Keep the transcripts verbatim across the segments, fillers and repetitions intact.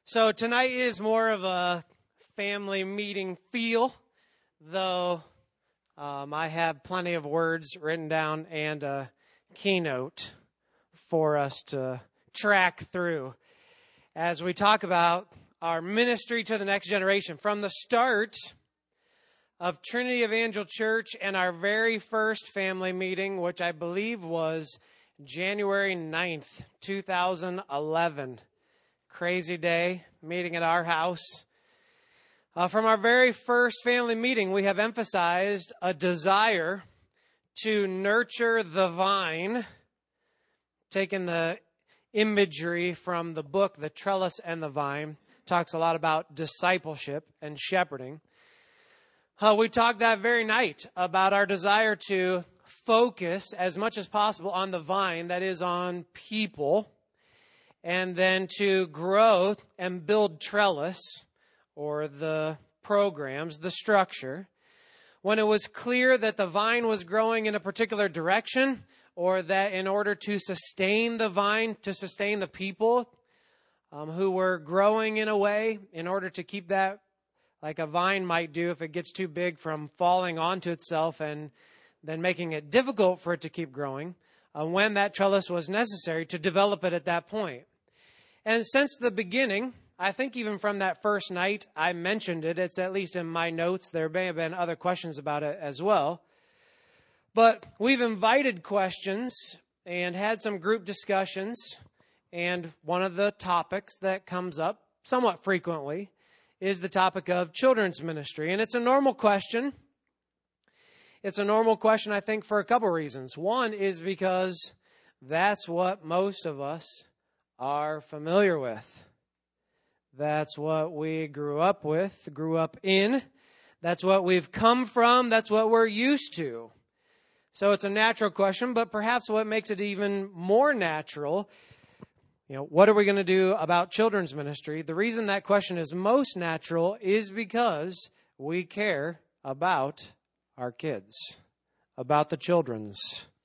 So tonight is more of a family meeting feel, though um, I have plenty of words written down and a keynote for us to track through as we talk about our ministry to the next generation. From the start of Trinity Evangel Church and our very first family meeting, which I believe was January ninth, two thousand eleven. Crazy day, meeting at our house. Uh, from our very first family meeting, we have emphasized a desire to nurture the vine, taking the imagery from the book, The Trellis and the Vine, talks a lot about discipleship and shepherding. Uh, we talked that very night about our desire to focus as much as possible on the vine, that is on people, and then to grow and build trellis, or the programs, the structure. When it was clear that the vine was growing in a particular direction, or that in order to sustain the vine, to sustain the people um, who were growing in a way, in order to keep that like a vine might do if it gets too big, from falling onto itself and then making it difficult for it to keep growing, uh, when that trellis was necessary to develop it at that point. And since the beginning, I think even from that first night, I mentioned it. It's at least in my notes. There may have been other questions about it as well. But we've invited questions and had some group discussions. And one of the topics that comes up somewhat frequently is the topic of children's ministry. And it's a normal question. It's a normal question, I think, for a couple reasons. One is because that's what most of us are familiar with. That's what we grew up with, grew up in. That's what we've come from. That's what we're used to. So it's a natural question, but perhaps what makes it even more natural, you know, what are we going to do about children's ministry? The reason that question is most natural is because we care about our kids, about the children's.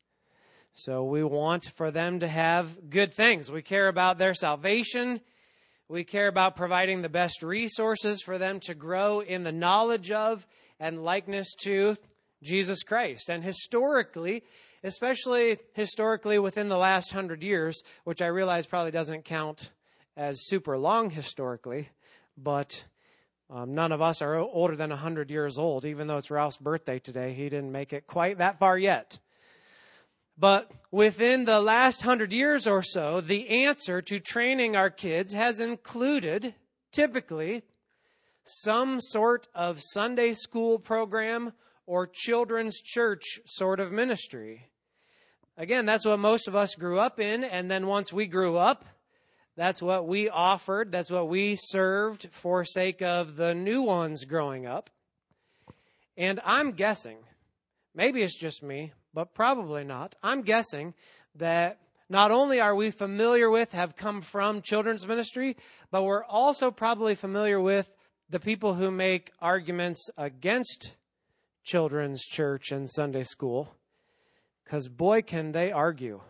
So we want for them to have good things. We care about their salvation. We care about providing the best resources for them to grow in the knowledge of and likeness to Jesus Christ. And historically, especially historically within the last hundred years, which I realize probably doesn't count as super long historically, but um, none of us are older than one hundred years old. Even though it's Ralph's birthday today, he didn't make it quite that far yet. But within the last hundred years or so, the answer to training our kids has included, typically, some sort of Sunday school program or children's church sort of ministry. Again, that's what most of us grew up in, and then once we grew up, that's what we offered, that's what we served for sake of the new ones growing up. And I'm guessing, maybe it's just me, but probably not. I'm guessing that not only are we familiar with, have come from children's ministry, but we're also probably familiar with the people who make arguments against children's church and Sunday school, because boy, can they argue.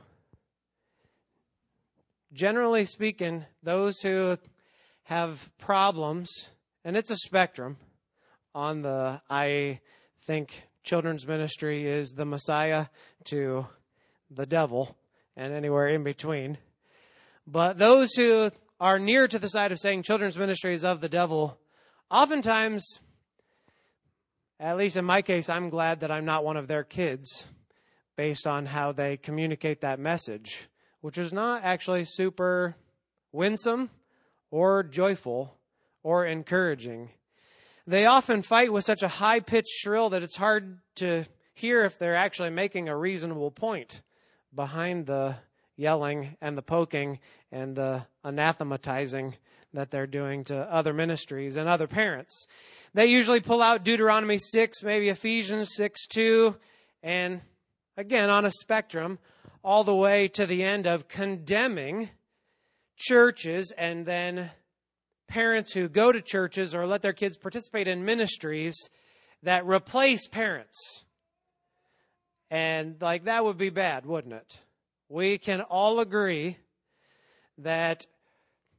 Generally speaking, those who have problems, and it's a spectrum on the, I think, children's ministry is the Messiah to the devil and anywhere in between. But those who are near to the side of saying children's ministry is of the devil, oftentimes, at least in my case, I'm glad that I'm not one of their kids based on how they communicate that message, which is not actually super winsome or joyful or encouraging. They often fight with such a high-pitched shrill that it's hard to hear if they're actually making a reasonable point behind the yelling and the poking and the anathematizing that they're doing to other ministries and other parents. They usually pull out Deuteronomy six, maybe Ephesians six two, and again, on a spectrum, all the way to the end of condemning churches and then parents who go to churches or let their kids participate in ministries that replace parents. And like that would be bad, wouldn't it? We can all agree that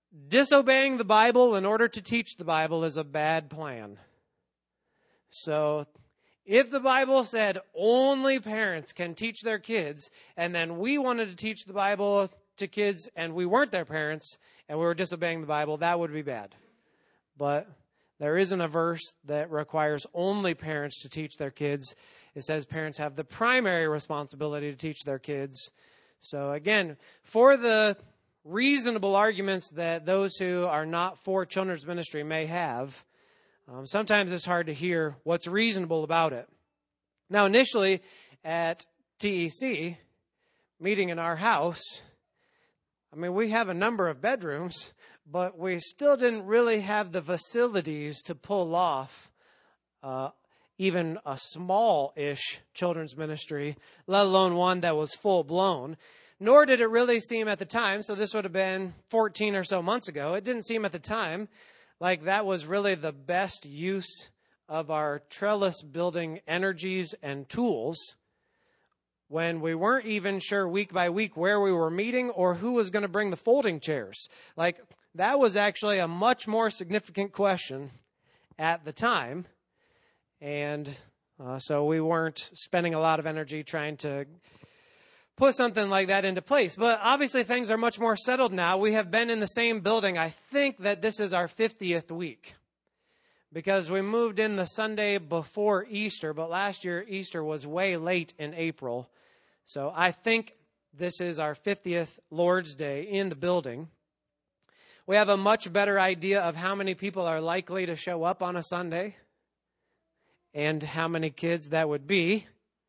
disobeying the Bible in order to teach the Bible is a bad plan. So if the Bible said only parents can teach their kids, and then we wanted to teach the Bible to kids and we weren't their parents and we were disobeying the Bible, that would be bad. But there isn't a verse that requires only parents to teach their kids. It says parents have the primary responsibility to teach their kids. So again, for the reasonable arguments that those who are not for children's ministry may have, um, sometimes it's hard to hear what's reasonable about it. Now, initially at T E C, meeting in our house, I mean, we have a number of bedrooms, but we still didn't really have the facilities to pull off uh, even a small-ish children's ministry, let alone one that was full-blown. Nor did it really seem at the time, so this would have been fourteen or so months ago, it didn't seem at the time like that was really the best use of our trellis building energies and tools, when we weren't even sure week by week where we were meeting or who was going to bring the folding chairs. Like, that was actually a much more significant question at the time. And uh, so we weren't spending a lot of energy trying to put something like that into place. But obviously things are much more settled now. We have been in the same building. I think that this is our fiftieth week, because we moved in the Sunday before Easter, but last year Easter was way late in April. So I think this is our fiftieth Lord's Day in the building. We have a much better idea of how many people are likely to show up on a Sunday and how many kids that would be.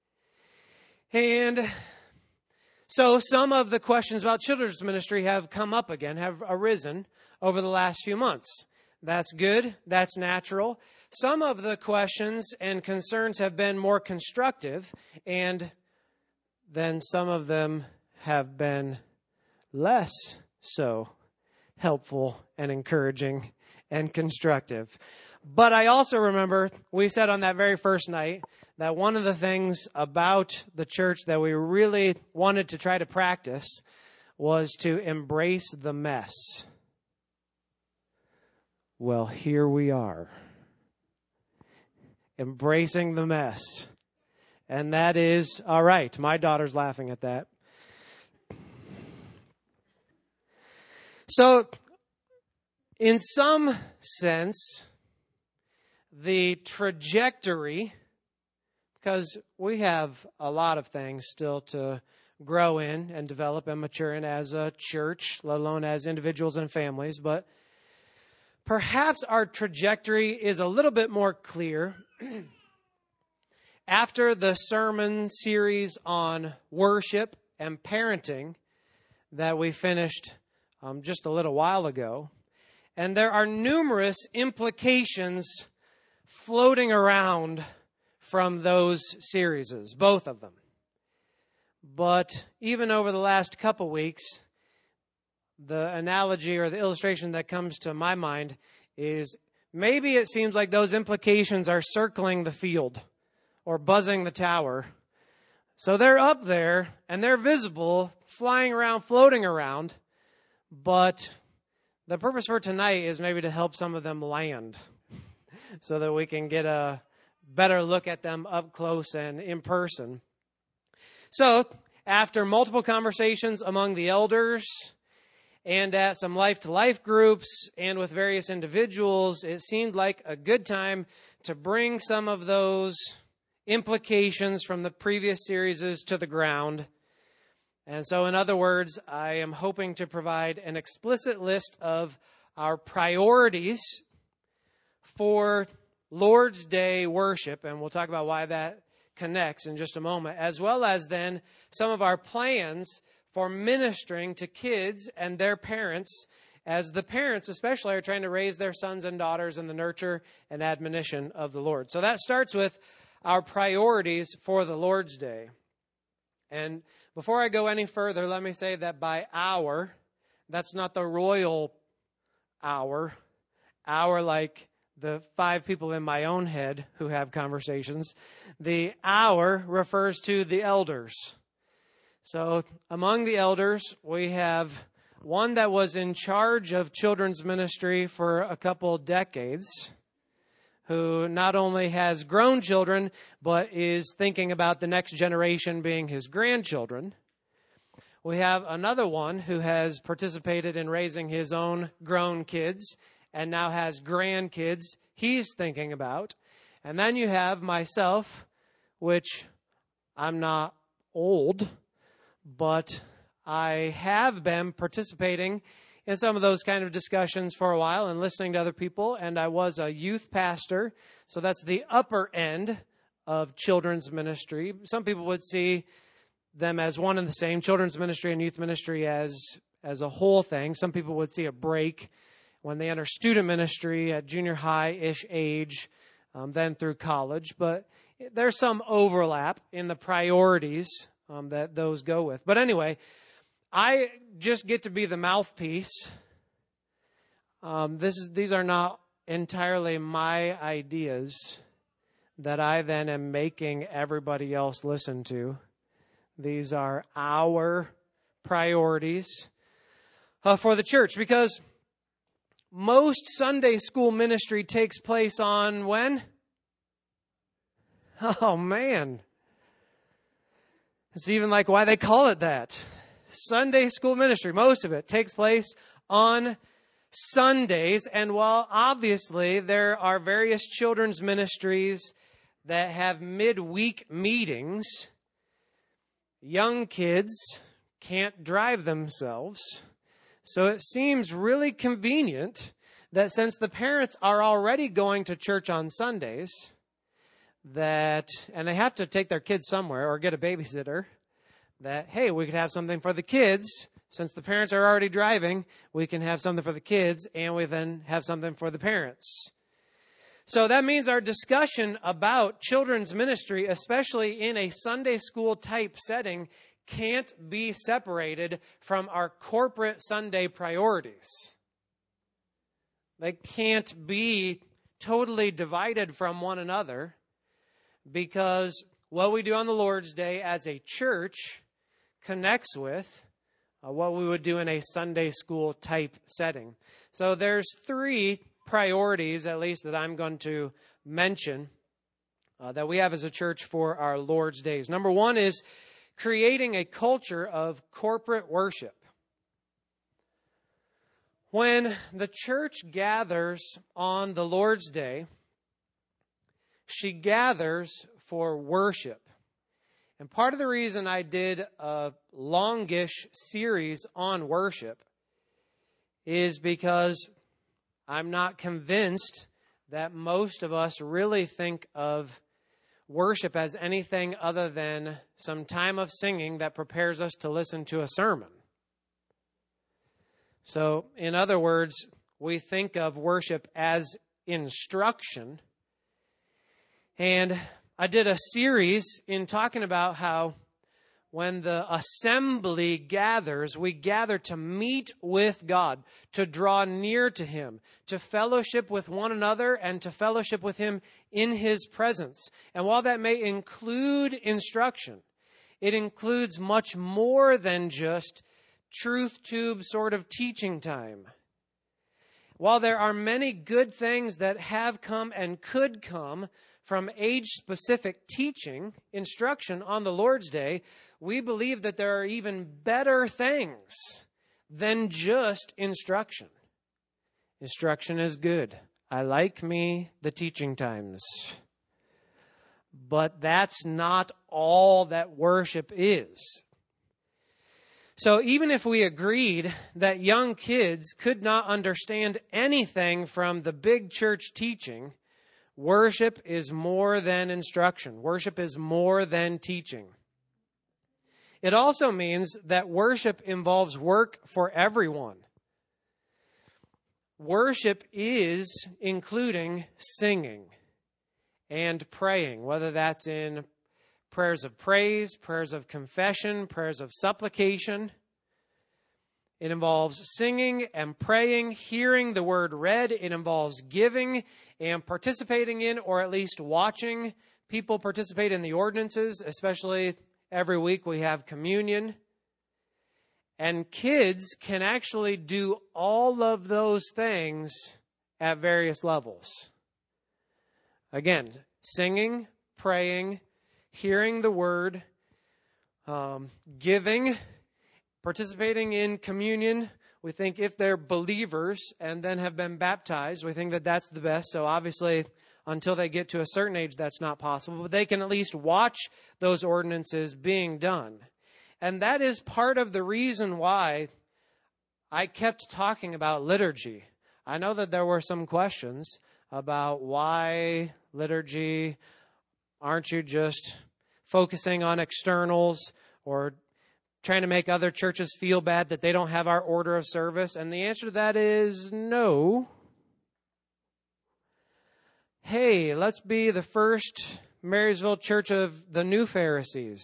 And so some of the questions about children's ministry have come up again, have arisen over the last few months. That's good. That's natural. Some of the questions and concerns have been more constructive, and then some of them have been less so helpful and encouraging and constructive. But I also remember we said on that very first night that one of the things about the church that we really wanted to try to practice was to embrace the mess. Well, here we are, embracing the mess. And that is, all right, my daughter's laughing at that. So, in some sense, the trajectory, because we have a lot of things still to grow in and develop and mature in as a church, let alone as individuals and families, but perhaps our trajectory is a little bit more clear after the sermon series on worship and parenting that we finished um, just a little while ago. And there are numerous implications floating around from those series, both of them. But even over the last couple weeks, the analogy or the illustration that comes to my mind is maybe it seems like those implications are circling the field or buzzing the tower. So they're up there and they're visible, flying around, floating around. But the purpose for tonight is maybe to help some of them land so that we can get a better look at them up close and in person. So after multiple conversations among the elders and at some life-to-life groups and with various individuals, it seemed like a good time to bring some of those implications from the previous series to the ground. And so, in other words, I am hoping to provide an explicit list of our priorities for Lord's Day worship, and we'll talk about why that connects in just a moment, as well as then some of our plans for ministering to kids and their parents, as the parents especially are trying to raise their sons and daughters in the nurture and admonition of the Lord. So that starts with our priorities for the Lord's Day. And before I go any further, let me say that by our, that's not the royal hour, hour like the five people in my own head who have conversations. The hour refers to the elders. So among the elders, we have one that was in charge of children's ministry for a couple decades, who not only has grown children, but is thinking about the next generation being his grandchildren. We have another one who has participated in raising his own grown kids and now has grandkids he's thinking about. And then you have myself, which I'm not old, but I have been participating in some of those kind of discussions for a while and listening to other people. And I was a youth pastor, so that's the upper end of children's ministry. Some people would see them as one and the same, children's ministry and youth ministry as, as a whole thing. Some people would see a break when they enter student ministry at junior high-ish age, um, then through college. But there's some overlap in the priorities um, that those go with. But anyway, I just get to be the mouthpiece. Um, this is, these are not entirely my ideas that I then am making everybody else listen to. These are our priorities uh, for the church, because most Sunday school ministry takes place on when? Oh, man. It's even like why they call it that. Sunday school ministry, most of it takes place on Sundays. And while obviously there are various children's ministries that have midweek meetings, young kids can't drive themselves. So it seems really convenient that since the parents are already going to church on Sundays, that, and they have to take their kids somewhere or get a babysitter, that, hey, we could have something for the kids. Since the parents are already driving, we can have something for the kids, and we then have something for the parents. So that means our discussion about children's ministry, especially in a Sunday school type setting, can't be separated from our corporate Sunday priorities. They can't be totally divided from one another, because what we do on the Lord's Day as a church connects with uh, what we would do in a Sunday school type setting. So there's three priorities, at least, that I'm going to mention uh, that we have as a church for our Lord's Days. Number one is creating a culture of corporate worship. When the church gathers on the Lord's Day, she gathers for worship. And part of the reason I did a longish series on worship is because I'm not convinced that most of us really think of worship as anything other than some time of singing that prepares us to listen to a sermon. So, in other words, we think of worship as instruction. And I did a series in talking about how when the assembly gathers, we gather to meet with God, to draw near to Him, to fellowship with one another, and to fellowship with Him in His presence. And while that may include instruction, it includes much more than just truth tube sort of teaching time. While there are many good things that have come and could come from age-specific teaching, instruction on the Lord's Day, we believe that there are even better things than just instruction. Instruction is good. I like me the teaching times. But that's not all that worship is. So even if we agreed that young kids could not understand anything from the big church teaching, worship is more than instruction. Worship is more than teaching. It also means that worship involves work for everyone. Worship is including singing and praying, whether that's in prayers of praise, prayers of confession, prayers of supplication. It involves singing and praying, hearing the word read. It involves giving and participating in, or at least watching people participate in the ordinances, especially every week we have communion. And kids can actually do all of those things at various levels. Again, singing, praying, hearing the word, um, giving, participating in communion. We think if they're believers and then have been baptized, we think that that's the best. So obviously, until they get to a certain age, that's not possible. But they can at least watch those ordinances being done. And that is part of the reason why I kept talking about liturgy. I know that there were some questions about why liturgy. Aren't you just focusing on externals or trying to make other churches feel bad that they don't have our order of service? And the answer to that is no. Hey, let's be the first Marysville Church of the new Pharisees.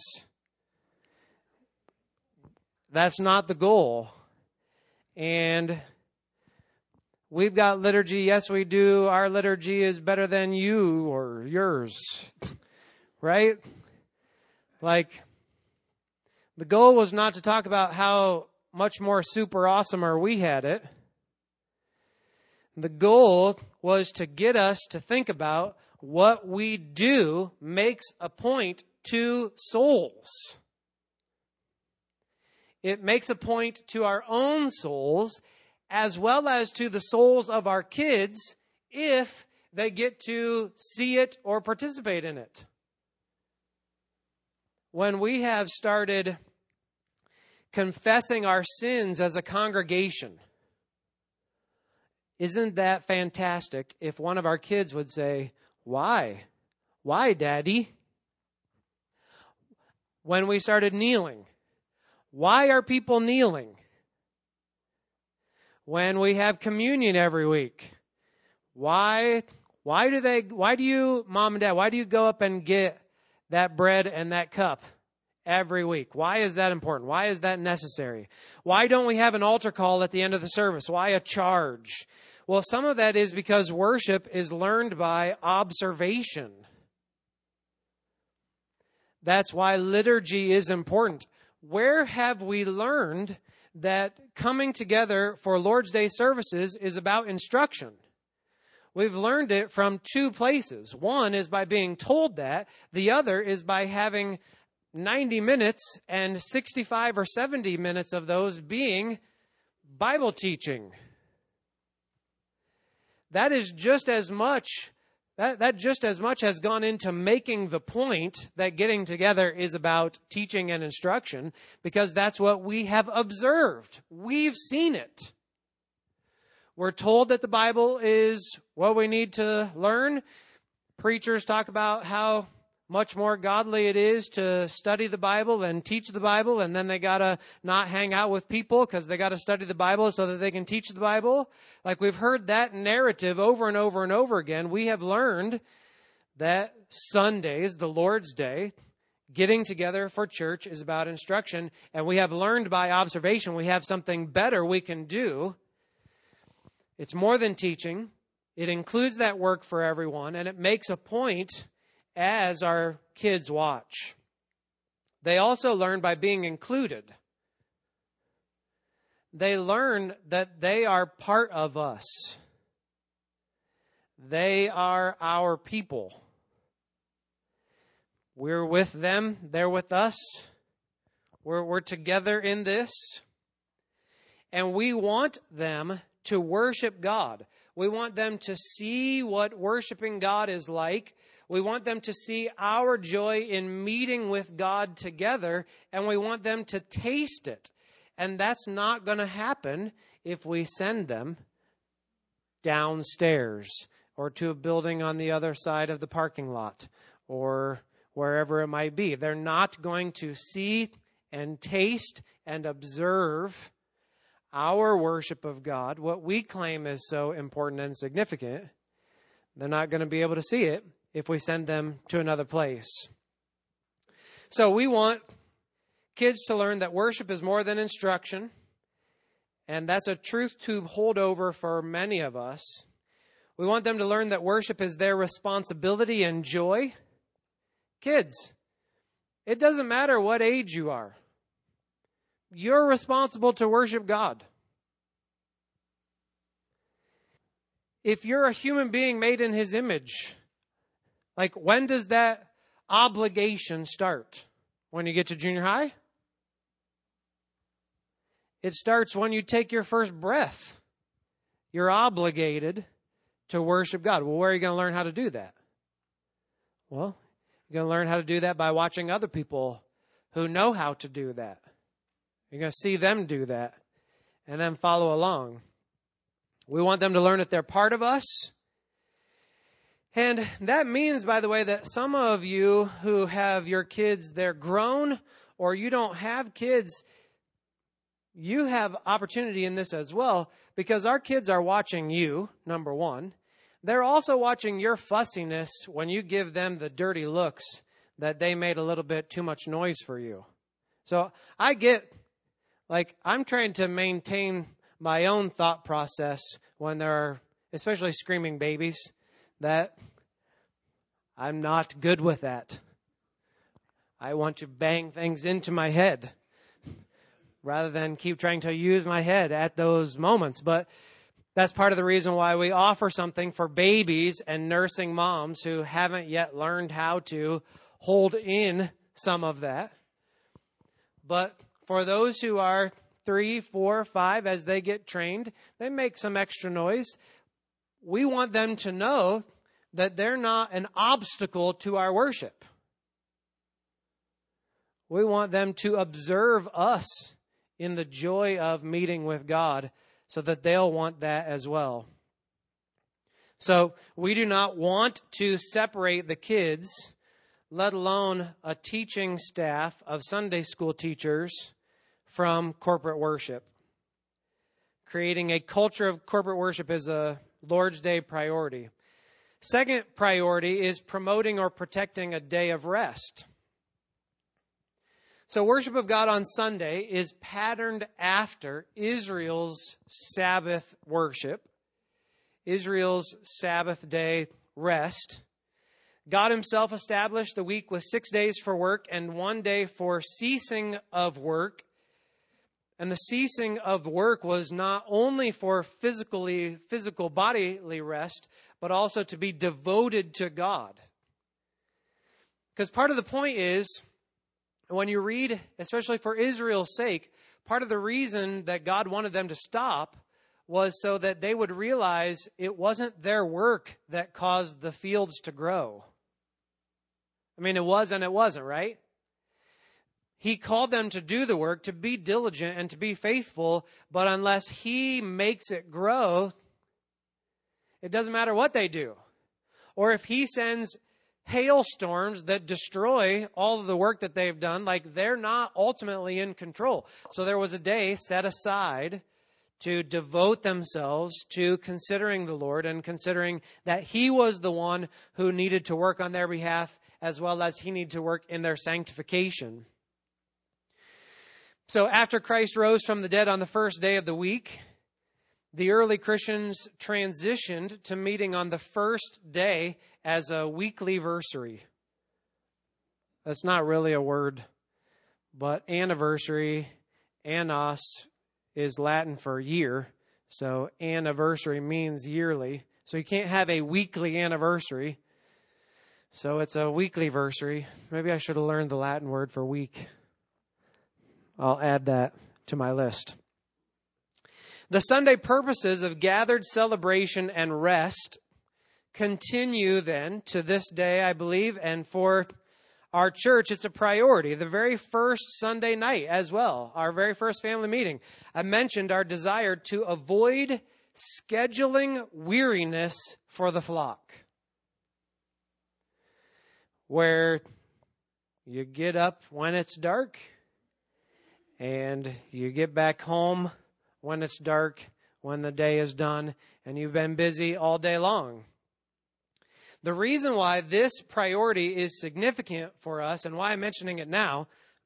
That's not the goal. And we've got liturgy. Yes, we do. Our liturgy is better than you or yours. Right? Like, the goal was not to talk about how much more super awesome or we had it. The goal was to get us to think about what we do makes a point to souls. It makes a point to our own souls as well as to the souls of our kids if they get to see it or participate in it. When we have started confessing our sins as a congregation, isn't that fantastic if one of our kids would say, why? Why, Daddy? When we started kneeling, why are people kneeling? When we have communion every week, why, why do they, why do you, Mom and Dad, why do you go up and get that bread and that cup every week? Why is that important? Why is that necessary? Why don't we have an altar call at the end of the service? Why a charge? Well, some of that is because worship is learned by observation. That's why liturgy is important. Where have we learned that coming together for Lord's Day services is about instruction? We've learned it from two places. One is by being told that. The other is by having ninety minutes and sixty-five or seventy minutes of those being Bible teaching. That is just as much, that, that just as much has gone into making the point that getting together is about teaching and instruction, because that's what we have observed. We've seen it. We're told that the Bible is what we need to learn. Preachers talk about how much more godly it is to study the Bible and teach the Bible, and then they got to not hang out with people because they got to study the Bible so that they can teach the Bible. Like, we've heard that narrative over and over and over again. We have learned that Sundays, the Lord's Day, getting together for church is about instruction, and we have learned by observation we have something better we can do. It's more than teaching. It includes that work for everyone, and it makes a point as our kids watch. They also learn by being included. They learn that they are part of us. They are our people. We're with them. They're with us. We're, we're together in this. And we want them to worship God. We want them to see what worshiping God is like. We want them to see our joy in meeting with God together, and we want them to taste it. And that's not going to happen if we send them downstairs or to a building on the other side of the parking lot or wherever it might be. They're not going to see and taste and observe our worship of God, what we claim is so important and significant. They're not going to be able to see it if we send them to another place. So we want kids to learn that worship is more than instruction, and that's a truth to hold over for many of us. We want them to learn that worship is their responsibility and joy. Kids, it doesn't matter what age you are. You're responsible to worship God. If you're a human being made in His image, like when does that obligation start? When you get to junior high? It starts when you take your first breath. You're obligated to worship God. Well, where are you going to learn how to do that? Well, you're going to learn how to do that by watching other people who know how to do that. You're going to see them do that and then follow along. We want them to learn that they're part of us. And that means, by the way, that some of you who have your kids, they're grown, or you don't have kids, you have opportunity in this as well, because our kids are watching you, number one. They're also watching your fussiness when you give them the dirty looks that they made a little bit too much noise for you. So I get, like, I'm trying to maintain my own thought process when there are, especially screaming babies, that I'm not good with that. I want to bang things into my head rather than keep trying to use my head at those moments. But that's part of the reason why we offer something for babies and nursing moms who haven't yet learned how to hold in some of that. But for those who are three, four, five, as they get trained, they make some extra noise. We want them to know that they're not an obstacle to our worship. We want them to observe us in the joy of meeting with God so that they'll want that as well. So we do not want to separate the kids, let alone a teaching staff of Sunday school teachers, from corporate worship. Creating a culture of corporate worship is a Lord's Day priority. Second priority is promoting or protecting a day of rest. So worship of God on Sunday is patterned after Israel's Sabbath worship, Israel's Sabbath day rest. God Himself established the week with six days for work and one day for ceasing of work. And the ceasing of work was not only for physically, physical bodily rest, but also to be devoted to God. Because part of the point is, when you read, especially for Israel's sake, part of the reason that God wanted them to stop was so that they would realize it wasn't their work that caused the fields to grow. I mean, it was and it wasn't, right? He called them to do the work, to be diligent and to be faithful, but unless He makes it grow, it doesn't matter what they do. Or if He sends hailstorms that destroy all of the work that they've done, like they're not ultimately in control. So there was a day set aside to devote themselves to considering the Lord and considering that He was the one who needed to work on their behalf as well as He needed to work in their sanctification. So after Christ rose from the dead on the first day of the week, the early Christians transitioned to meeting on the first day as a weekly versary. That's not really a word, but anniversary, annos, is Latin for year. So anniversary means yearly. So you can't have a weekly anniversary. So it's a weekly versary. Maybe I should have learned the Latin word for week. I'll add that to my list. The Sunday purposes of gathered celebration and rest continue then to this day, I believe, and for our church, it's a priority. The very first Sunday night as well, our very first family meeting, I mentioned our desire to avoid scheduling weariness for the flock, where you get up when it's dark and you get back home when it's dark, when the day is done, and you've been busy all day long. The reason why this priority is significant for us, and why I'm mentioning it now,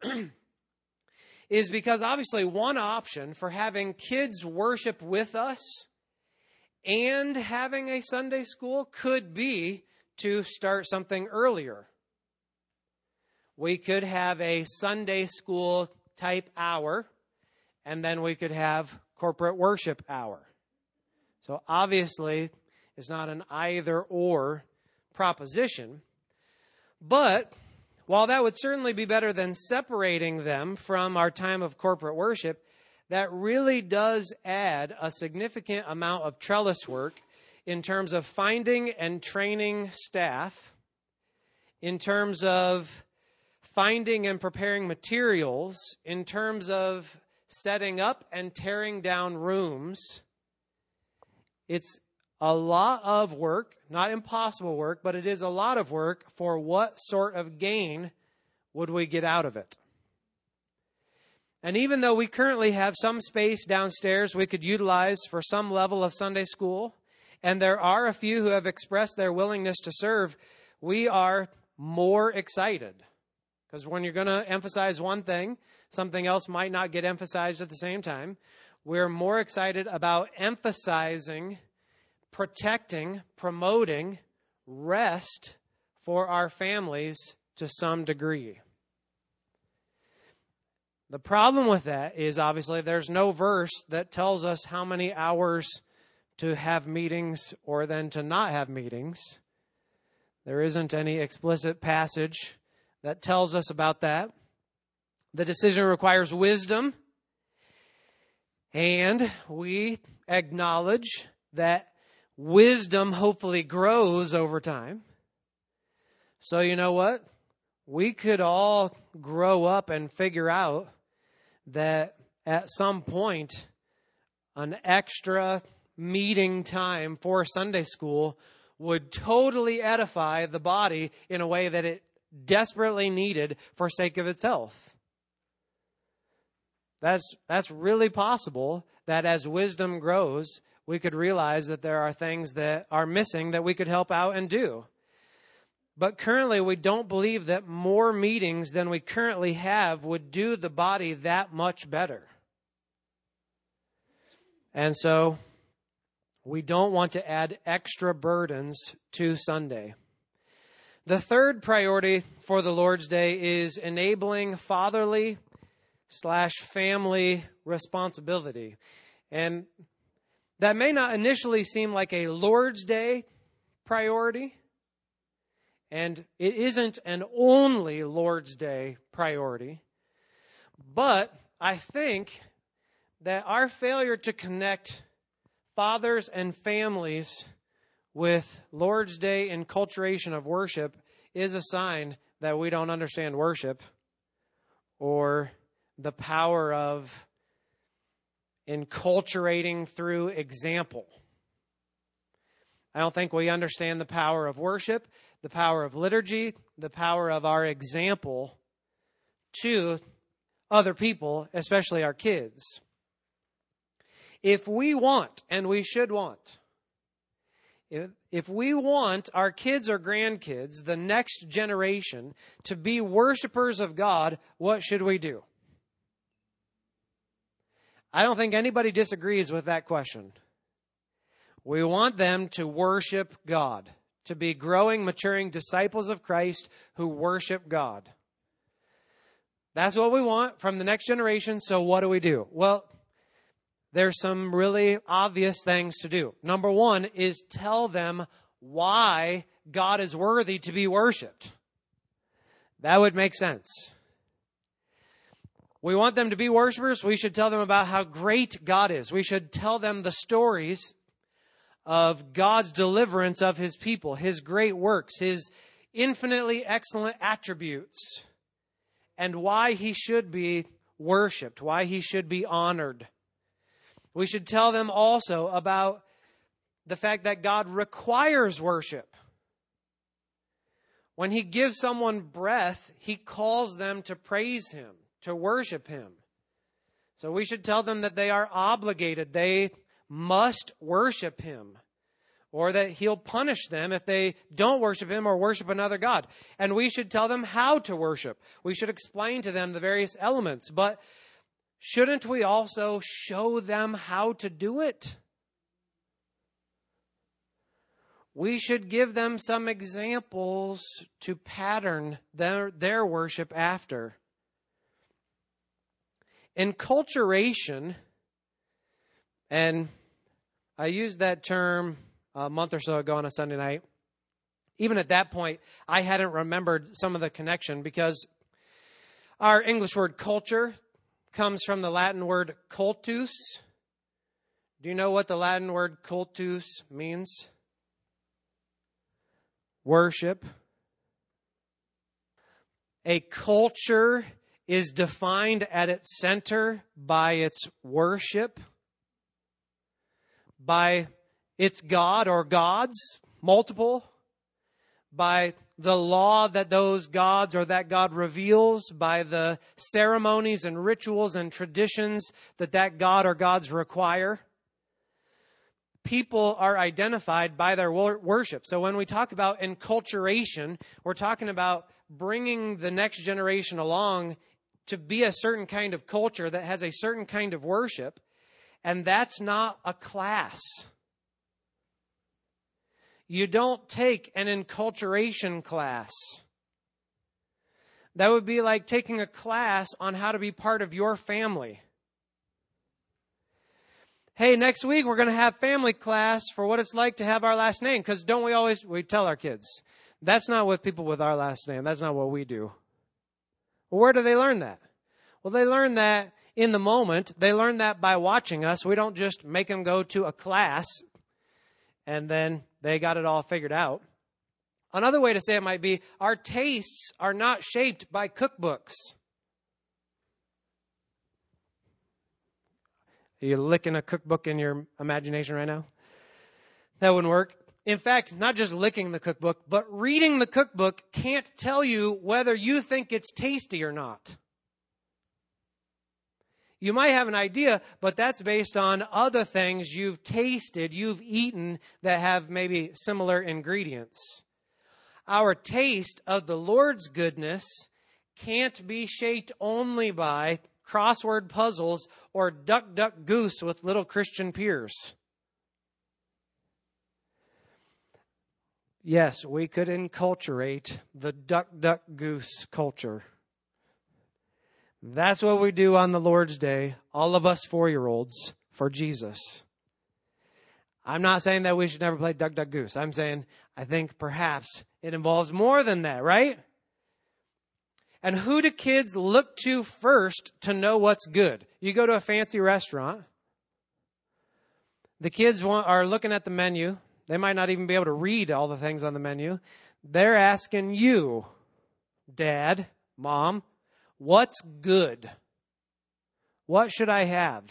is because obviously one option for having kids worship with us and having a Sunday school could be to start something earlier. We could have a Sunday school type hour and then we could have corporate worship hour. So obviously, it's not an either-or proposition. But while that would certainly be better than separating them from our time of corporate worship, that really does add a significant amount of trellis work in terms of finding and training staff, in terms of finding and preparing materials, in terms of setting up and tearing down rooms. It's a lot of work, not impossible work, but it is a lot of work for what sort of gain would we get out of it? And even though we currently have some space downstairs we could utilize for some level of Sunday school, and there are a few who have expressed their willingness to serve, we are more excited. Because when you're going to emphasize one thing, something else might not get emphasized at the same time. We're more excited about emphasizing, protecting, promoting rest for our families to some degree. The problem with that is obviously there's no verse that tells us how many hours to have meetings or then to not have meetings. There isn't any explicit passage that tells us about that. The decision requires wisdom, and we acknowledge that wisdom hopefully grows over time. So you know what? We could all grow up and figure out that at some point an extra meeting time for Sunday school would totally edify the body in a way that it desperately needed for sake of its health. That's, that's really possible that as wisdom grows, we could realize that there are things that are missing that we could help out and do. But currently, we don't believe that more meetings than we currently have would do the body that much better. And so, we don't want to add extra burdens to Sunday. The third priority for the Lord's Day is enabling fatherly slash family responsibility. And that may not initially seem like a Lord's Day priority. And it isn't an only Lord's Day priority. But I think that our failure to connect fathers and families with Lord's Day enculturation of worship is a sign that we don't understand worship or the power of enculturating through example. I don't think we understand the power of worship, the power of liturgy, the power of our example to other people, especially our kids. If we want, and we should want, if, if we want our kids or grandkids, the next generation, to be worshipers of God, what should we do? I don't think anybody disagrees with that question. We want them to worship God, to be growing, maturing disciples of Christ who worship God. That's what we want from the next generation, so what do we do? Well, there's some really obvious things to do. Number one is tell them why God is worthy to be worshiped. That would make sense. We want them to be worshipers. We should tell them about how great God is. We should tell them the stories of God's deliverance of His people, His great works, His infinitely excellent attributes, and why He should be worshiped, why He should be honored. We should tell them also about the fact that God requires worship. When He gives someone breath, He calls them to praise Him, to worship Him. So we should tell them that they are obligated, they must worship Him, or that He'll punish them if they don't worship Him or worship another God. And we should tell them how to worship. We should explain to them the various elements, but shouldn't we also show them how to do it? We should give them some examples to pattern their, their worship after. Enculturation, and I used that term a month or so ago on a Sunday night. Even at that point, I hadn't remembered some of the connection because our English word culture comes from the Latin word cultus. Do you know what the Latin word cultus means? Worship. A culture is defined at its center by its worship, by its god or gods, multiple, by the law that those gods or that god reveals, by the ceremonies and rituals and traditions that that god or gods require. People are identified by their worship. So when we talk about enculturation, we're talking about bringing the next generation along to be a certain kind of culture that has a certain kind of worship, and that's not a class. You don't take an enculturation class. That would be like taking a class on how to be part of your family. Hey, next week we're going to have family class for what it's like to have our last name, because don't we always, we tell our kids, that's not with people with our last name. That's not what we do. Well, where do they learn that? Well, they learn that in the moment. They learn that by watching us. We don't just make them go to a class and then they got it all figured out. Another way to say it might be, our tastes are not shaped by cookbooks. Are you licking a cookbook in your imagination right now? That wouldn't work. In fact, not just licking the cookbook, but reading the cookbook can't tell you whether you think it's tasty or not. You might have an idea, but that's based on other things you've tasted, you've eaten that have maybe similar ingredients. Our taste of the Lord's goodness can't be shaped only by crossword puzzles or duck, duck, goose with little Christian peers. Yes, we could enculturate the duck, duck, goose culture. That's what we do on the Lord's Day, all of us four-year-olds, for Jesus. I'm not saying that we should never play duck, duck, goose. I'm saying I think perhaps it involves more than that, right? And who do kids look to first to know what's good? You go to a fancy restaurant. The kids want, are looking at the menu. They might not even be able to read all the things on the menu. They're asking you, Dad, Mom, what's good? What should I have?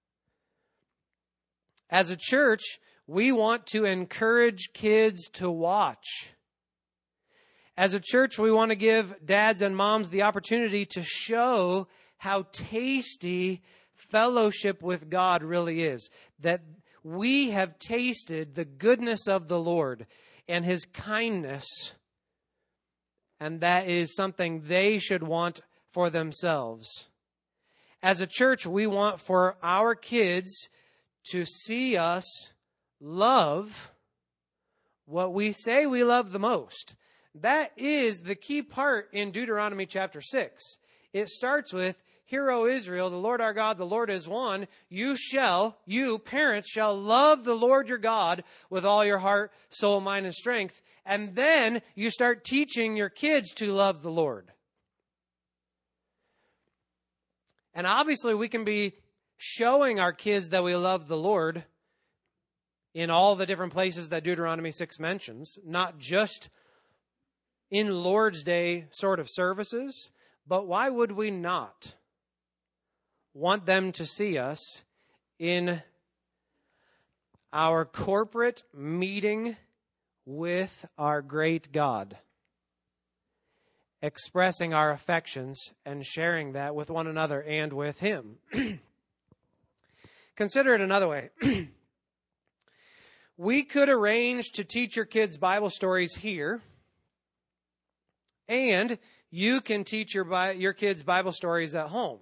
As a church, we want to encourage kids to watch. As a church, we want to give dads and moms the opportunity to show how tasty fellowship with God really is. That we have tasted the goodness of the Lord and His kindness, and that is something they should want for themselves. As a church, we want for our kids to see us love what we say we love the most. That is the key part in Deuteronomy chapter six. It starts with, "Hear, O Israel, the Lord our God, the Lord is one. You shall, you parents, shall love the Lord your God with all your heart, soul, mind, and strength." And then you start teaching your kids to love the Lord. And obviously we can be showing our kids that we love the Lord in all the different places that Deuteronomy six mentions, not just in Lord's Day sort of services, but why would we not want them to see us in our corporate meeting with our great God, expressing our affections and sharing that with one another and with Him? Consider it another way. We could arrange to teach your kids Bible stories here, and you can teach your your kids Bible stories at home.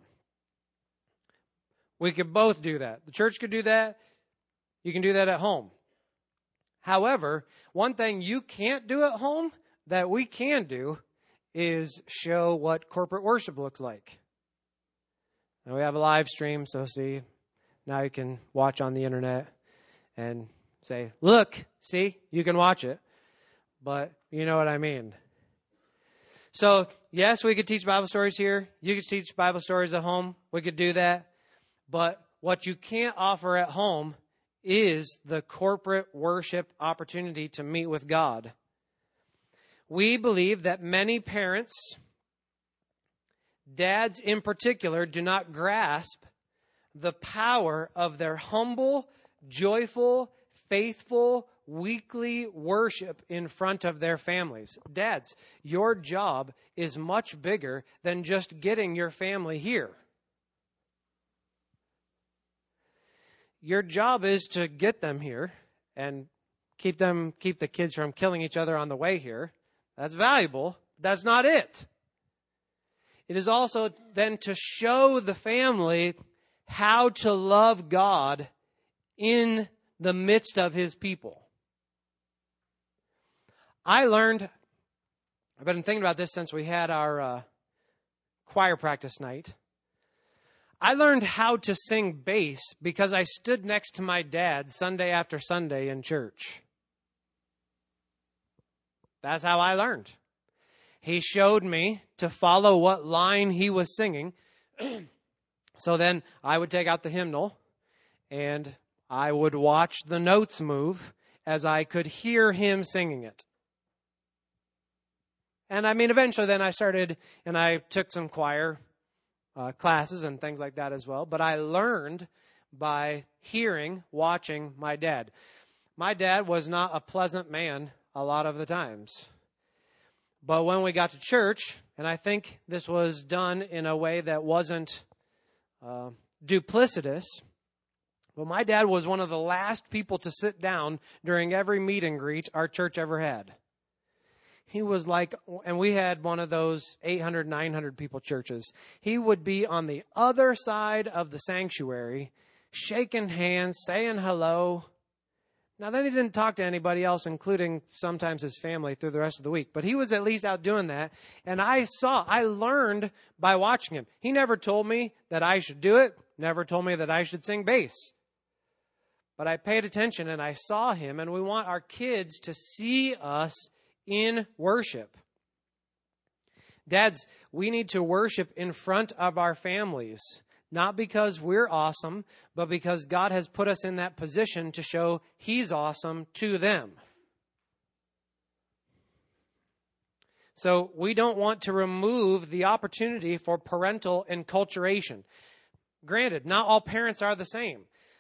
We could both do that. The church could do that. You can do that at home. However, one thing you can't do at home that we can do is show what corporate worship looks like. And we have a live stream, so see, now you can watch on the internet and say, look, see, you can watch it. But you know what I mean. So, yes, we could teach Bible stories here. You could teach Bible stories at home. We could do that. But what you can't offer at home is the corporate worship opportunity to meet with God. We believe that many parents, dads in particular, do not grasp the power of their humble, joyful, faithful, weekly worship in front of their families. Dads, your job is much bigger than just getting your family here. Your job is to get them here and keep them, keep the kids from killing each other on the way here. That's valuable. That's not it. It is also then to show the family how to love God in the midst of His people. I learned, I've been thinking about this since we had our uh, choir practice night. I learned how to sing bass because I stood next to my dad Sunday after Sunday in church. That's how I learned. He showed me to follow what line he was singing. So then I would take out the hymnal and I would watch the notes move as I could hear him singing it. And I mean, eventually then I started and I took some choir uh, classes and things like that as well. But I learned by hearing, watching my dad. My dad was not a pleasant man a lot of the times. But when we got to church, and I think this was done in a way that wasn't uh, duplicitous, but my dad was one of the last people to sit down during every meet and greet our church ever had. He was like, and we had one of those eight hundred, nine hundred people churches. He would be on the other side of the sanctuary, shaking hands, saying hello. Now, then he didn't talk to anybody else, including sometimes his family, through the rest of the week. But he was at least out doing that. And I saw, I learned by watching him. He never told me that I should do it, never told me that I should sing bass. But I paid attention and I saw him, and we want our kids to see us in worship. Dads, we need to worship in front of our families. Not because we're awesome, but because God has put us in that position to show He's awesome to them. So we don't want to remove the opportunity for parental enculturation. Granted, not all parents are the same.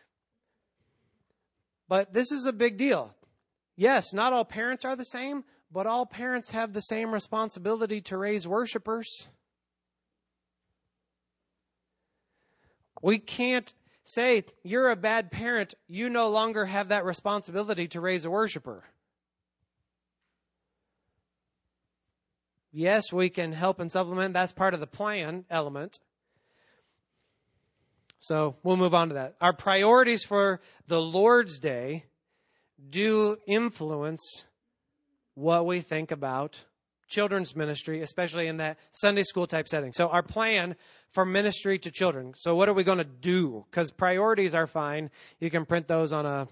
But this is a big deal. Yes, not all parents are the same, but all parents have the same responsibility to raise worshipers. We can't say, you're a bad parent, you no longer have that responsibility to raise a worshiper. Yes, we can help and supplement. That's part of the plan element. So we'll move on to that. Our priorities for the Lord's Day do influence what we think about children's ministry, especially in that Sunday school type setting. So our plan for ministry to children. So what are we going to do? Because priorities are fine. You can print those on a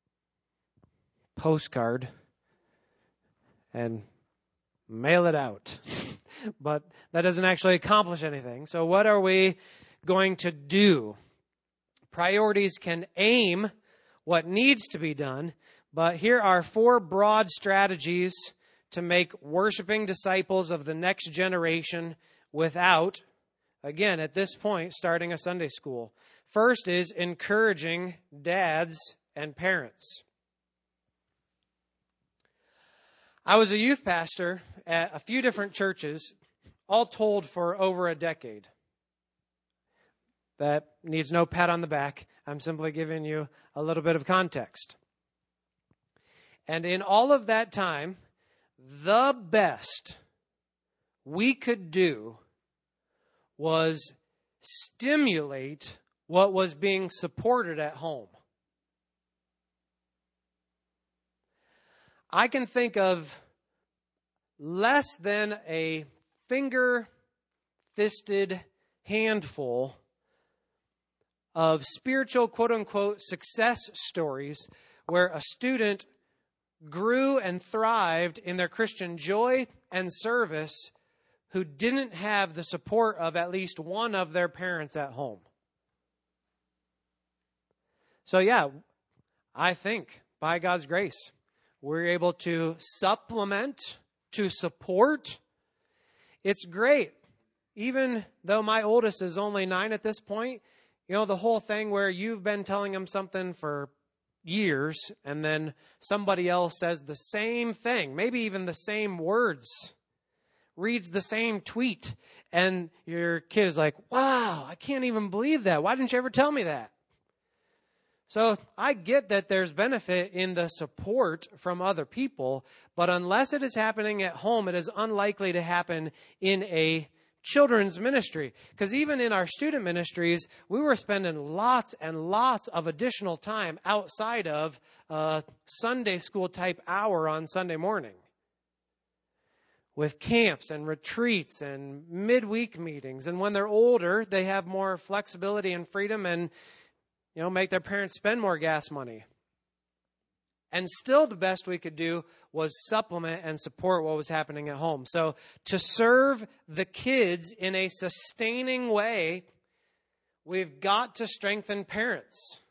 postcard and mail it out. But that doesn't actually accomplish anything. So what are we going to do? Priorities can aim what needs to be done, but here are four broad strategies to make worshiping disciples of the next generation without, again, at this point, starting a Sunday school. First is encouraging dads and parents. I was a youth pastor at a few different churches, all told for over a decade. That needs no pat on the back. I'm simply giving you a little bit of context. And in all of that time, the best we could do was stimulate what was being supported at home. I can think of less than a finger-fisted handful of spiritual, quote-unquote, success stories where a student grew and thrived in their Christian joy and service who didn't have the support of at least one of their parents at home. So yeah, I think by God's grace, we're able to supplement, to support. It's great. Even though my oldest is only nine at this point, you know, the whole thing where you've been telling him something for years and then somebody else says the same thing, maybe even the same words, reads the same tweet, and your kid is like, wow, I can't even believe that. Why didn't you ever tell me that? So I get that there's benefit in the support from other people, but unless it is happening at home, it is unlikely to happen in a children's ministry. Because even in our student ministries, we were spending lots and lots of additional time outside of a Sunday school type hour on Sunday morning, with camps and retreats and midweek meetings. And when they're older, they have more flexibility and freedom and, you know, make their parents spend more gas money. And still the best we could do was supplement and support what was happening at home. So to serve the kids in a sustaining way, we've got to strengthen parents.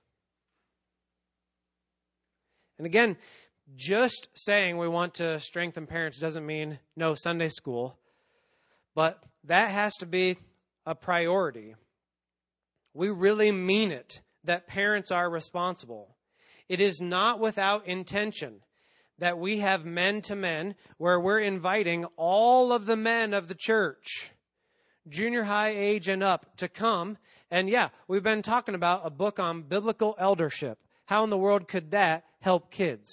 And again, just saying we want to strengthen parents doesn't mean no Sunday school, but that has to be a priority. We really mean it that parents are responsible. It is not without intention that we have men to men where we're inviting all of the men of the church, junior high age and up, to come. And yeah, we've been talking about a book on biblical eldership. How in the world could that help kids?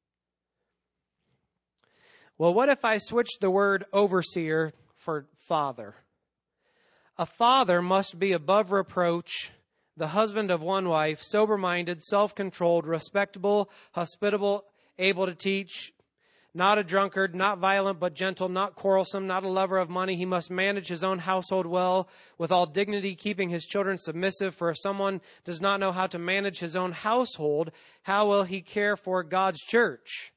Well, what if I switched the word overseer for father? A father must be above reproach, the husband of one wife, sober-minded, self-controlled, respectable, hospitable, able to teach, not a drunkard, not violent but gentle, not quarrelsome, not a lover of money. He must manage his own household well, with all dignity, keeping his children submissive. For if someone does not know how to manage his own household, how will he care for God's church?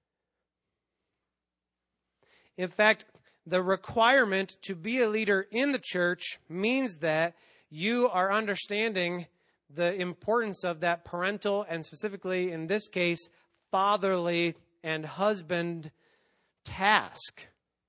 In fact, the requirement to be a leader in the church means that you are understanding the importance of that parental and specifically, in this case, fatherly and husband task.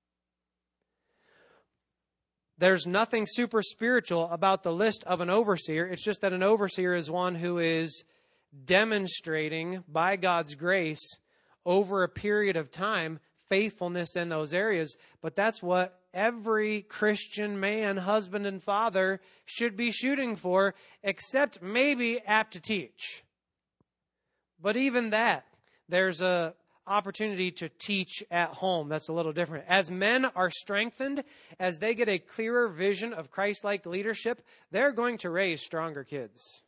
There's nothing super spiritual about the list of an overseer. It's just that an overseer is one who is demonstrating by God's grace over a period of time faithfulness in those areas. But that's what every Christian man, husband and father should be shooting for, except maybe apt to teach. But even that, there's a opportunity to teach at home. That's a little different. As men are strengthened, as they get a clearer vision of Christ-like leadership, they're going to raise stronger kids.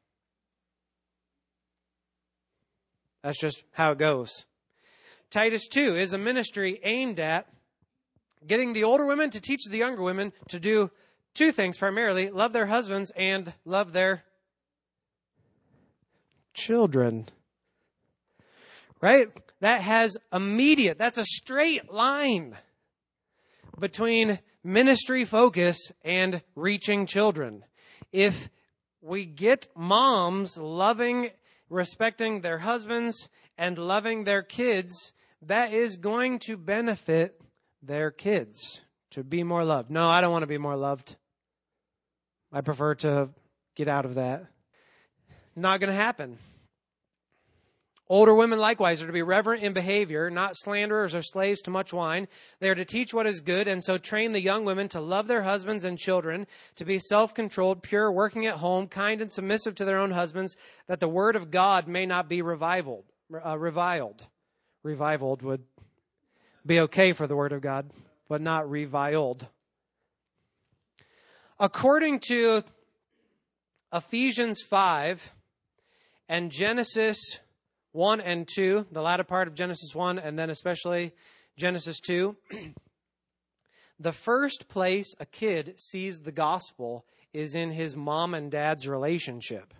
That's just how it goes. Titus two is a ministry aimed at getting the older women to teach the younger women to do two things primarily: love their husbands and love their children. Right? That has immediate, that's a straight line between ministry focus and reaching children. If we get moms loving, respecting their husbands and loving their kids, that is going to benefit their kids to be more loved. No, I don't want to be more loved. I prefer to get out of that. Not going to happen. Older women likewise are to be reverent in behavior, not slanderers or slaves to much wine. They are to teach what is good, and so train the young women to love their husbands and children, to be self-controlled, pure, working at home, kind and submissive to their own husbands, that the word of God may not be reviled. Uh, reviled. Reviled would be okay for the word of God, but not reviled. According to Ephesians five and Genesis one and two, the latter part of Genesis one, and then especially Genesis two, the first place a kid sees the gospel is in his mom and dad's relationship.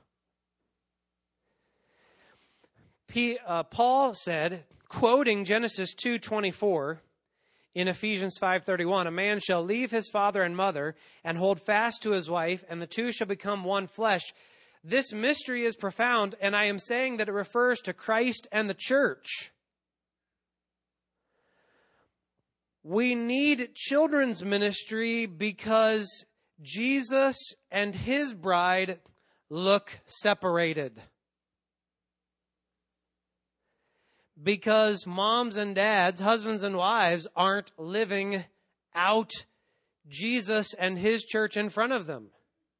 P, uh, Paul said, quoting Genesis two twenty-four in Ephesians five thirty-one, a man shall leave his father and mother and hold fast to his wife, and the two shall become one flesh. This mystery is profound, and I am saying that it refers to Christ and the church. We need children's ministry because Jesus and his bride look separated. Because moms and dads, husbands and wives, aren't living out Jesus and his church in front of them.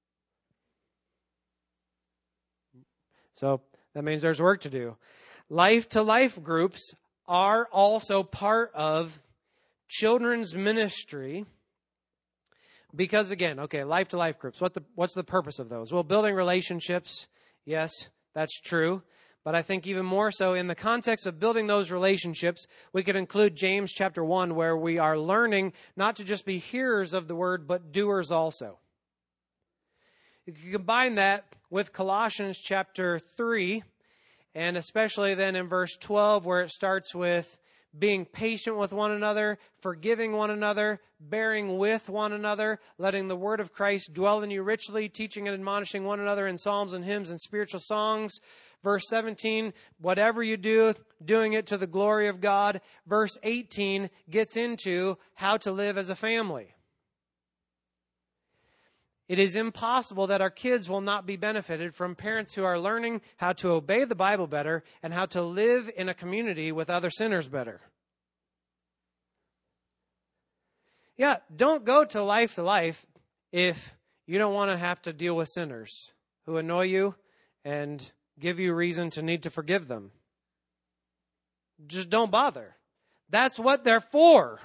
So that means there's work to do. Life-to-life groups are also part of children's ministry because, again, okay, life-to-life groups, what the, what's the purpose of those? Well, building relationships, yes, that's true. But I think even more so in the context of building those relationships, we could include James chapter one, where we are learning not to just be hearers of the word, but doers also. You can combine that with Colossians chapter three, and especially then in verse twelve, where it starts with being patient with one another, forgiving one another, bearing with one another, letting the word of Christ dwell in you richly, teaching and admonishing one another in psalms and hymns and spiritual songs. Verse seventeen, whatever you do, doing it to the glory of God. Verse eighteen gets into how to live as a family. It is impossible that our kids will not be benefited from parents who are learning how to obey the Bible better and how to live in a community with other sinners better. Yeah, don't go to life to life if you don't want to have to deal with sinners who annoy you and give you reason to need to forgive them. Just don't bother. That's what they're for.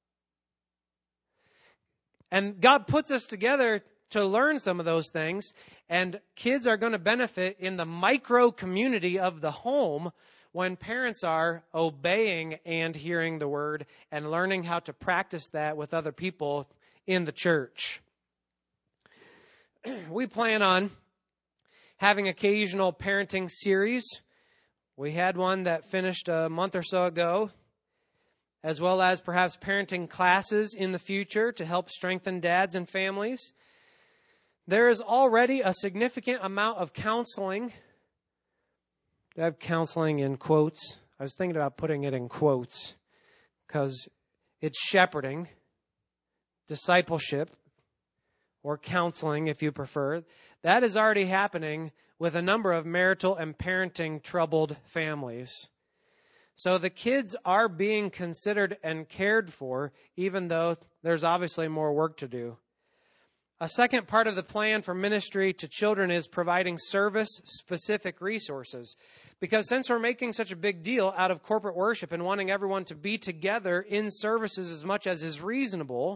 And God puts us together to learn some of those things, and kids are going to benefit in the micro community of the home when parents are obeying and hearing the word and learning how to practice that with other people in the church. We plan on having occasional parenting series. We had one that finished a month or so ago, as well as perhaps parenting classes in the future to help strengthen dads and families. There is already a significant amount of counseling. I have counseling in quotes. I was thinking about putting it in quotes because it's shepherding, discipleship, or counseling if you prefer. That is already happening with a number of marital and parenting troubled families. So the kids are being considered and cared for, even though there's obviously more work to do. A second part of the plan for ministry to children is providing service-specific resources. Because since we're making such a big deal out of corporate worship and wanting everyone to be together in services as much as is reasonable,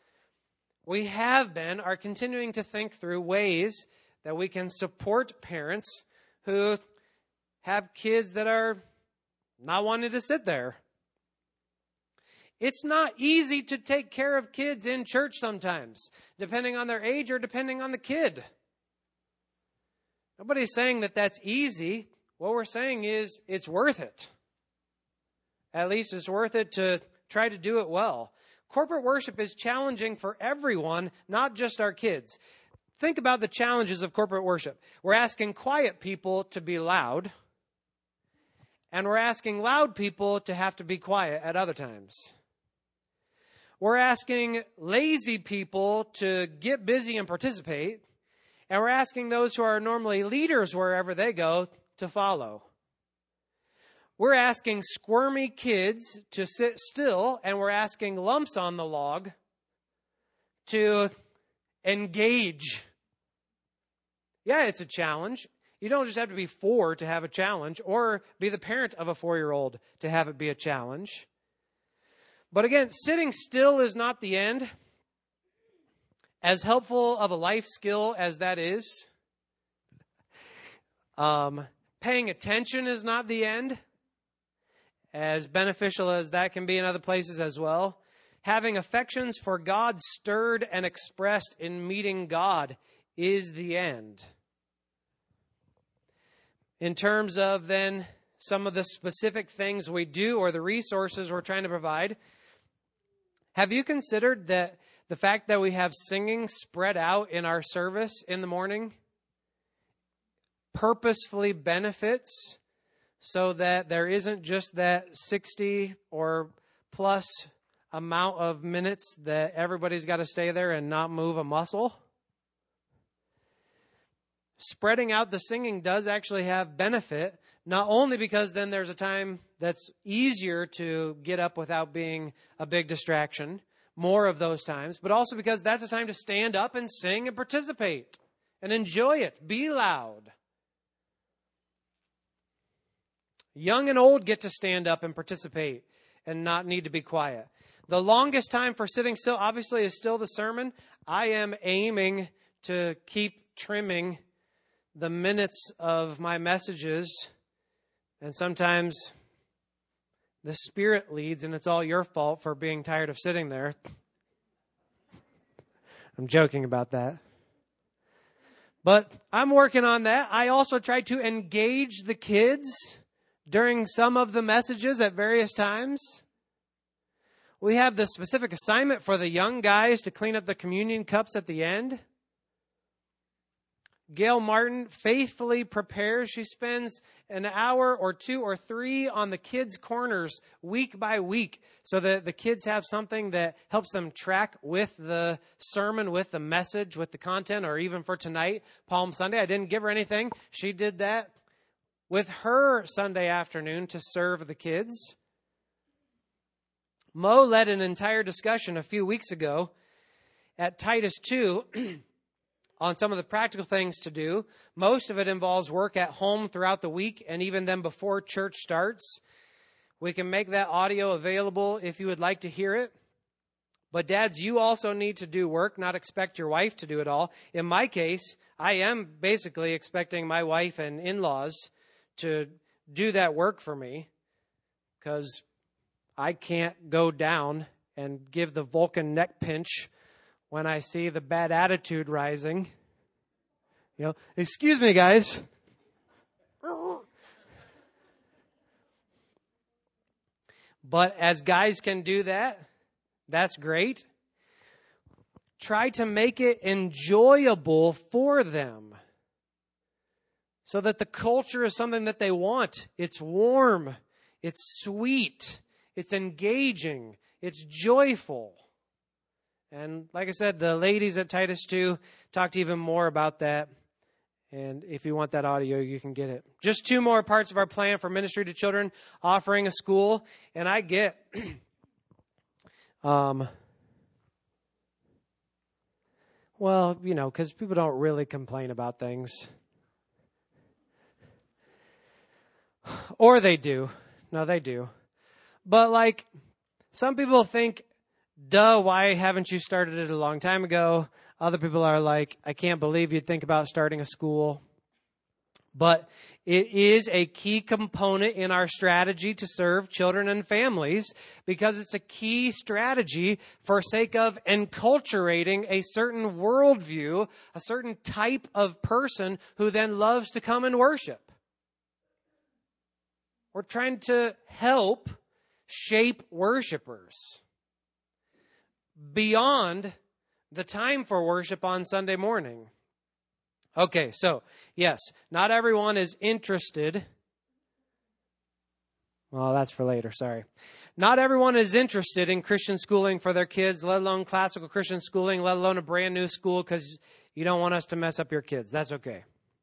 we have been, are continuing to think through ways that we can support parents who have kids that are not wanting to sit there. It's not easy to take care of kids in church sometimes, depending on their age or depending on the kid. Nobody's saying that that's easy. What we're saying is it's worth it. At least it's worth it to try to do it well. Corporate worship is challenging for everyone, not just our kids. Think about the challenges of corporate worship. We're asking quiet people to be loud, and we're asking loud people to have to be quiet at other times. We're asking lazy people to get busy and participate, and we're asking those who are normally leaders wherever they go to follow. We're asking squirmy kids to sit still, and we're asking lumps on the log to engage. Yeah, it's a challenge. You don't just have to be four to have a challenge or be the parent of a four-year-old to have it be a challenge. But again, sitting still is not the end. As helpful of a life skill as that is, um, paying attention is not the end, as beneficial as that can be in other places as well. Having affections for God stirred and expressed in meeting God is the end. In terms of then some of the specific things we do or the resources we're trying to provide, have you considered that the fact that we have singing spread out in our service in the morning purposefully benefits so that there isn't just that sixty or plus amount of minutes that everybody's got to stay there and not move a muscle? Spreading out the singing does actually have benefit, not only because then there's a time that's easier to get up without being a big distraction, more of those times, but also because that's a time to stand up and sing and participate and enjoy it. Be loud. Young and old get to stand up and participate and not need to be quiet. The longest time for sitting still, obviously, is still the sermon. I am aiming to keep trimming the minutes of my messages, and sometimes the Spirit leads, and it's all your fault for being tired of sitting there. I'm joking about that. But I'm working on that. I also try to engage the kids during some of the messages at various times. We have the specific assignment for the young guys to clean up the communion cups at the end. Gail Martin faithfully prepares. She spends an hour or two or three on the kids' corners week by week so that the kids have something that helps them track with the sermon, with the message, with the content, or even for tonight, Palm Sunday. I didn't give her anything. She did that with her Sunday afternoon to serve the kids. Mo led an entire discussion a few weeks ago at Titus two on some of the practical things to do. Most of it involves work at home throughout the week and even then before church starts. We can make that audio available if you would like to hear it. But dads, you also need to do work, not expect your wife to do it all. In my case, I am basically expecting my wife and in-laws to do that work for me because I can't go down and give the Vulcan neck pinch when I see the bad attitude rising. You know, excuse me, guys. But as guys can do that, that's great. Try to make it enjoyable for them so that the culture is something that they want. It's warm. It's sweet. It's engaging. It's joyful. And like I said, the ladies at Titus two talked even more about that. And if you want that audio, you can get it. Just two more parts of our plan for ministry to children, offering a school. And I get, um, well, you know, because people don't really complain about things. Or they do. No, they do. But like, some people think, duh, why haven't you started it a long time ago? Other people are like, I can't believe you'd think about starting a school. But it is a key component in our strategy to serve children and families because it's a key strategy for sake of enculturating a certain worldview, a certain type of person who then loves to come and worship. We're trying to help shape worshipers beyond the time for worship on Sunday morning. Okay, so, yes, not everyone is interested. Well, that's for later, sorry. Not everyone is interested in Christian schooling for their kids, let alone classical Christian schooling, let alone a brand new school, because you don't want us to mess up your kids. That's okay.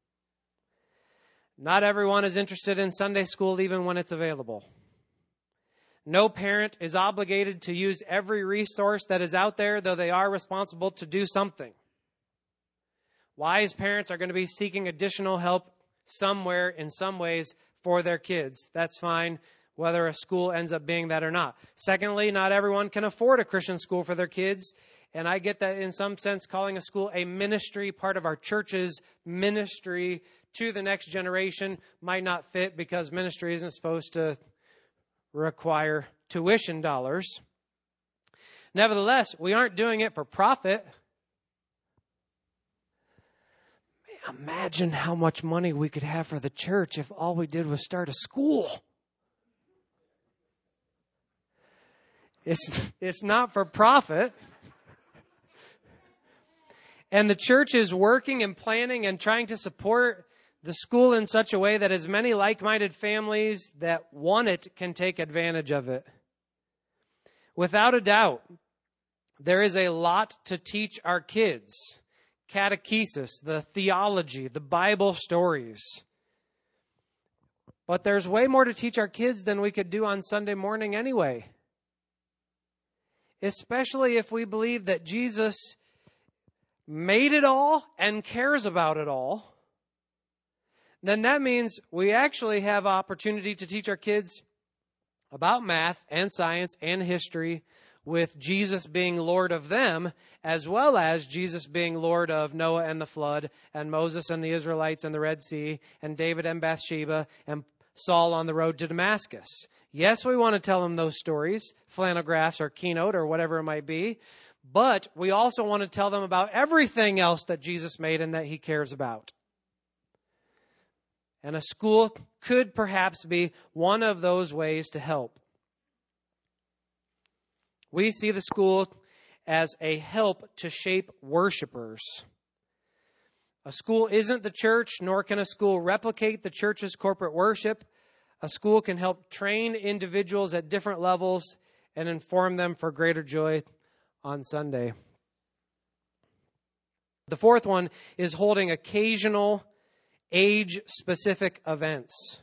Not everyone is interested in Sunday school even when it's available. No parent is obligated to use every resource that is out there, though they are responsible to do something. Wise parents are going to be seeking additional help somewhere in some ways for their kids. That's fine, whether a school ends up being that or not. Secondly, not everyone can afford a Christian school for their kids. And I get that in some sense calling a school a ministry, part of our church's ministry to the next generation might not fit because ministry isn't supposed to require tuition dollars. Nevertheless, we aren't doing it for profit. Imagine how much money we could have for the church if all we did was start a school. It's, it's not for profit. And the church is working and planning and trying to support the school in such a way that as many like-minded families that want it can take advantage of it. Without a doubt, there is a lot to teach our kids. Catechesis, the theology, the Bible stories. But there's way more to teach our kids than we could do on Sunday morning anyway. Especially if we believe that Jesus made it all and cares about it all. Then that means we actually have opportunity to teach our kids about math and science and history, with Jesus being Lord of them, as well as Jesus being Lord of Noah and the flood, and Moses and the Israelites and the Red Sea, and David and Bathsheba, and Saul on the road to Damascus. Yes, we want to tell them those stories, flannel graphs or keynote or whatever it might be, but we also want to tell them about everything else that Jesus made and that he cares about. And a school could perhaps be one of those ways to help. We see the school as a help to shape worshipers. A school isn't the church, nor can a school replicate the church's corporate worship. A school can help train individuals at different levels and inform them for greater joy on Sunday. The fourth one is holding occasional age-specific events.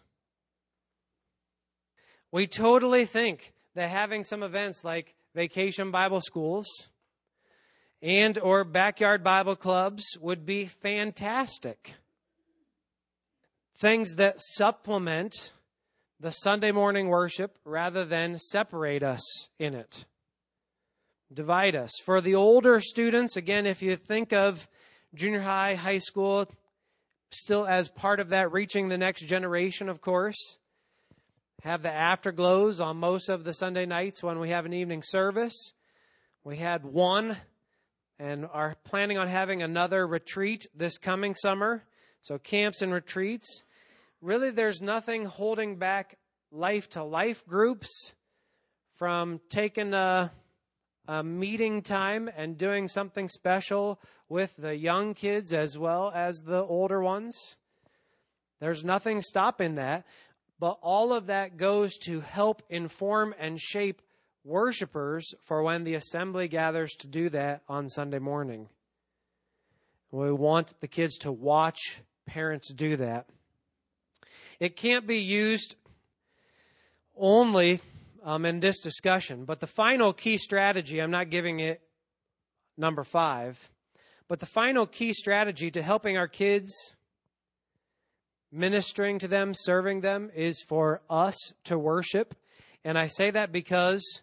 We totally think that having some events like vacation Bible schools and or backyard Bible clubs would be fantastic. Things that supplement the Sunday morning worship rather than separate us in it, divide us. For the older students, again, if you think of junior high, high school, still as part of that reaching the next generation, of course, have the afterglows on most of the Sunday nights when we have an evening service. We had one and are planning on having another retreat this coming summer. So camps and retreats. Really, there's nothing holding back life-to-life groups from taking a, a meeting time and doing something special with the young kids as well as the older ones. There's nothing stopping that. But all of that goes to help inform and shape worshipers for when the assembly gathers to do that on Sunday morning. We want the kids to watch parents do that. It can't be used only um, in this discussion, but the final key strategy, I'm not giving it number five, but the final key strategy to helping our kids, ministering to them, serving them, is for us to worship. And I say that because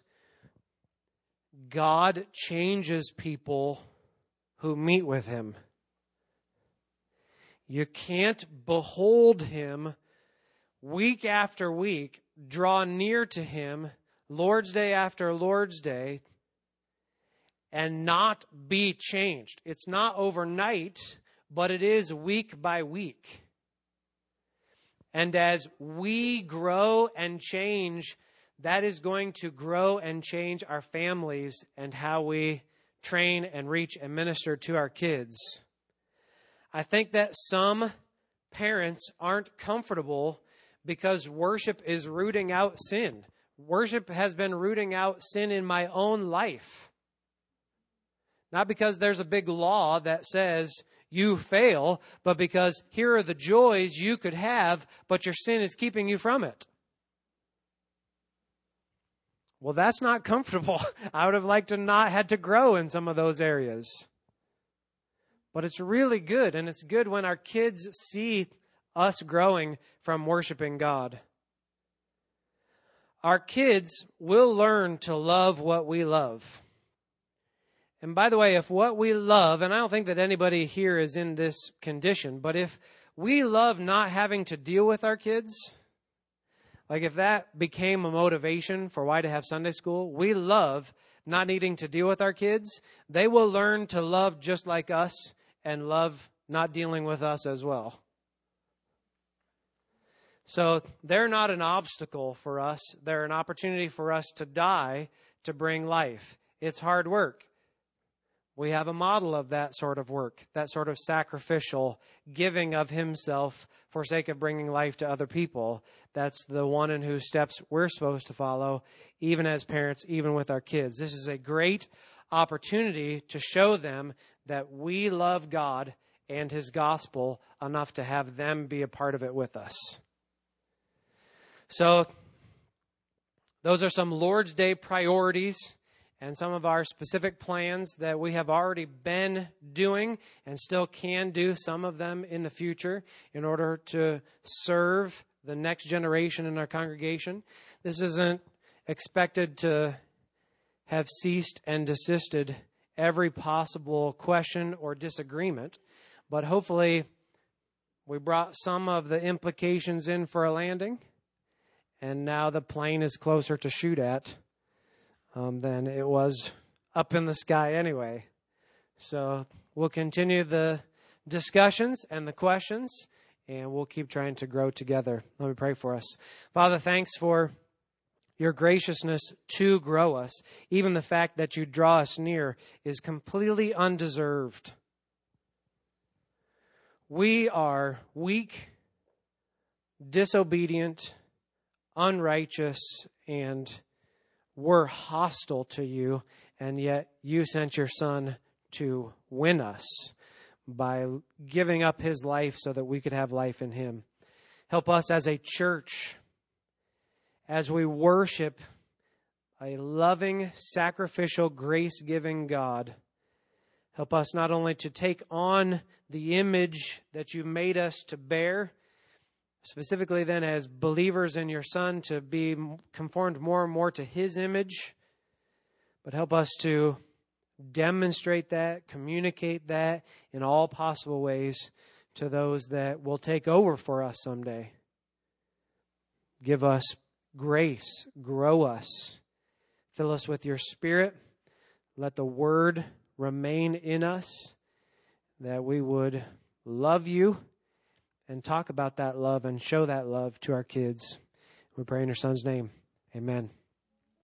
God changes people who meet with him. You can't behold him week after week, draw near to him, Lord's Day after Lord's Day, and not be changed. It's not overnight, but it is week by week. And as we grow and change, that is going to grow and change our families and how we train and reach and minister to our kids. I think that some parents aren't comfortable because worship is rooting out sin. Worship has been rooting out sin in my own life. Not because there's a big law that says you fail, but because here are the joys you could have, but your sin is keeping you from it. Well, that's not comfortable. I would have liked to not had to grow in some of those areas. But it's really good, and it's good when our kids see us growing from worshiping God. Our kids will learn to love what we love. And by the way, if what we love, and I don't think that anybody here is in this condition, but if we love not having to deal with our kids, like if that became a motivation for why to have Sunday school, we love not needing to deal with our kids, they will learn to love just like us and love not dealing with us as well. So they're not an obstacle for us. They're an opportunity for us to die to bring life. It's hard work. We have a model of that sort of work, that sort of sacrificial giving of himself for sake of bringing life to other people. That's the one in whose steps we're supposed to follow, even as parents, even with our kids. This is a great opportunity to show them that we love God and his gospel enough to have them be a part of it with us. So those are some Lord's Day priorities and some of our specific plans that we have already been doing and still can do some of them in the future in order to serve the next generation in our congregation. This isn't expected to have ceased and desisted every possible question or disagreement, but hopefully we brought some of the implications in for a landing, and now the plane is closer to shoot at um, than it was up in the sky anyway. So we'll continue the discussions and the questions, and we'll keep trying to grow together. Let me pray for us. Father, thanks for your graciousness to grow us. Even the fact that you draw us near is completely undeserved. We are weak, disobedient, unrighteous, and we're hostile to you, and yet you sent your Son to win us by giving up his life so that we could have life in him. Help us as a church, as we worship a loving, sacrificial, grace-giving God. Help us not only to take on the image that you've made us to bear, specifically then as believers in your Son, to be conformed more and more to his image, but help us to demonstrate that, communicate that in all possible ways to those that will take over for us someday. Give us grace, grow us, fill us with your Spirit. Let the Word remain in us, that we would love you and talk about that love and show that love to our kids. We pray in your Son's name. Amen.